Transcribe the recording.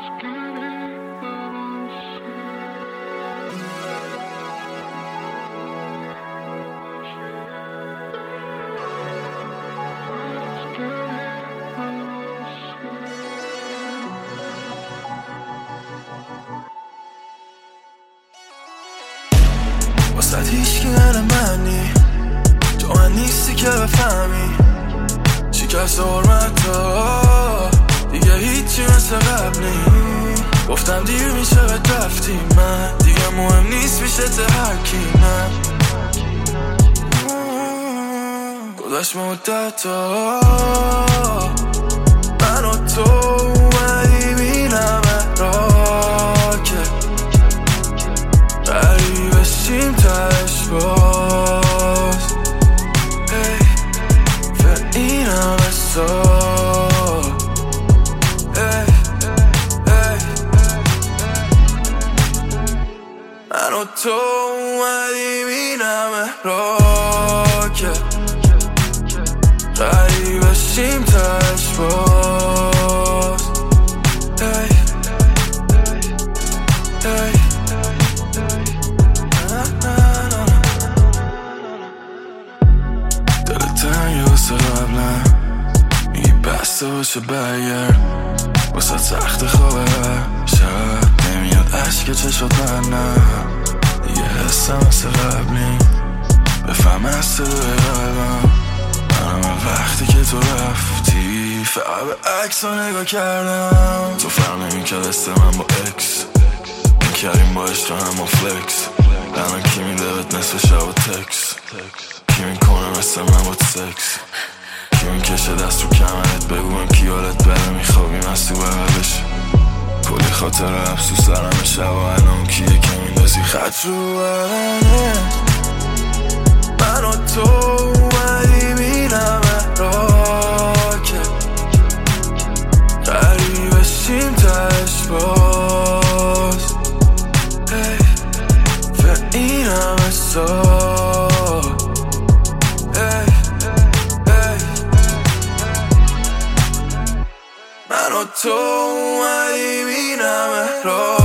واسه هیچکی غیر منی، تو من نیستی که بفهمی شکست حرمتا دیگه هیچی مثل قبلی. گفتم دیر میشه بهت رفتی، من دیگه مهم نیست میشه ته هرکی. من گذشت مدتا من و تو اومدی بینمه را که قریب بشیم تش باز. فعل این همه سال من و تو اومدیم این همه را که قریب بشیم تش باز. دلت تنگه واسه قبلا میگی بسته باشه برگرد، واسه سخت خوابه شب نمیاد عشق چشات من دیگه حسم مثل قبلی. بفهم از صدای قلبم منم وقتی که تو رفتی فقط به عکس ها نگاه کردم. تو فرق نمی کرد است من با اکس میکردیم با عشق هم با فلکس. الان کی میده بهت نصف شب و تکس، کی میکنه مثل من با سکس، کی میکشه دست رو کمرت بگویم کی حالت بره میخوابیم از تو بغلش. کلی خاطر افسوس سرم شب و الان کیه که میندازی خط رو بدنه. من و تو اومدیم این همه را که قریب بشیم تش باز. فعل این همه سال من و تو اومدیم این همه را